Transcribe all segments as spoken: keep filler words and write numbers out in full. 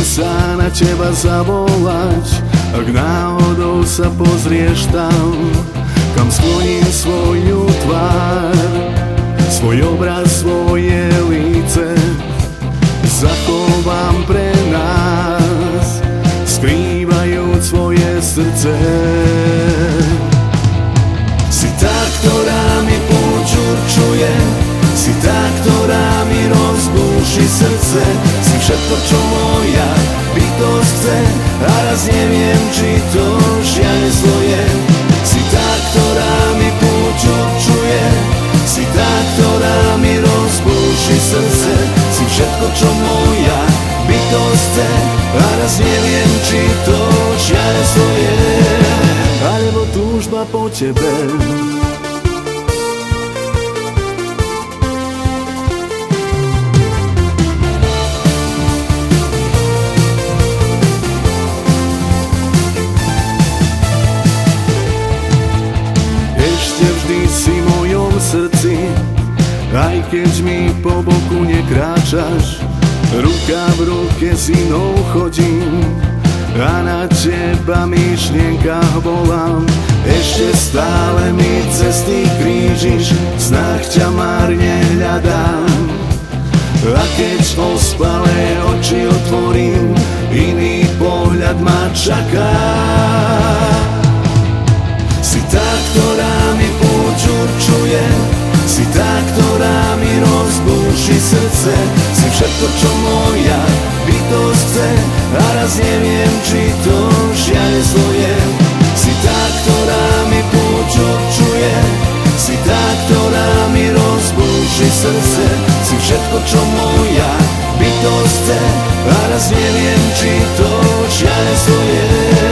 sa na teba zavolať, ak náhodou sa pozrieš tam, kam skloním svoju tvár, svoj obraz, svoje líce zachovám pre nás, skrývajúc svoje srdce. Si tá, ktorá mi púť určuje, si tá, ktorá mi rozbúši srdce, si všetko, čo moja bytosť chce, a raz neviem, či to šialenstvo je. Si tá, ktorá mi púť určuje, si tá, ktorá mi rozbúši srdce, si všetko, čo moja bytosť chce, a raz neviem, či to šialenstvo je, alebo túžba po tebe. Vždy si v mojom srdci, aj keď mi po boku nekráčaš. Ruka v ruke s inou chodím a na teba myšlienkach volám. Ešte stále mi cesty krížiš, v snách ťa márne hľadám. A keď ospalé oči otvorím, iný pohľad ma čaká. Si tá, ktorá mi púť určuje, si tá, ktorá mi rozbúši srdce, si všetko, čo moja bytosť chce, a raz neviem, či to šialenstvo je. Si tá, ktorá mi púť určuje, si tá, ktorá mi rozbúši srdce, si všetko, čo moja bytosť chce, a raz neviem, či to šialenstvo je.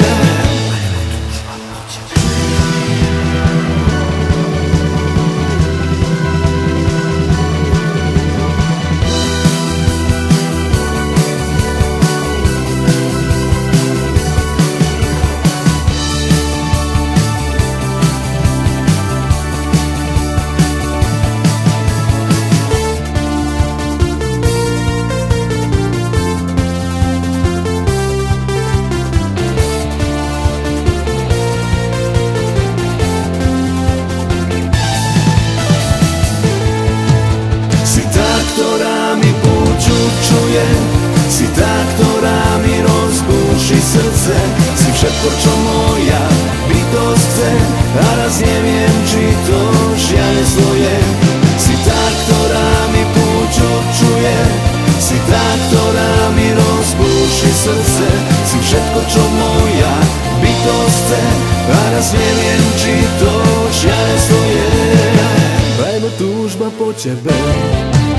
Si tá, ktorá mi rozbúši srdce, si všetko, čo moja bytosť chce, a raz neviem, či to šialenstvo je. Si tá, ktorá mi púť určuje, si tá, ktorá mi rozbúši srdce, si všetko, čo moja bytosť chce, a raz neviem, či to šialenstvo je, lebo túžba po tebe.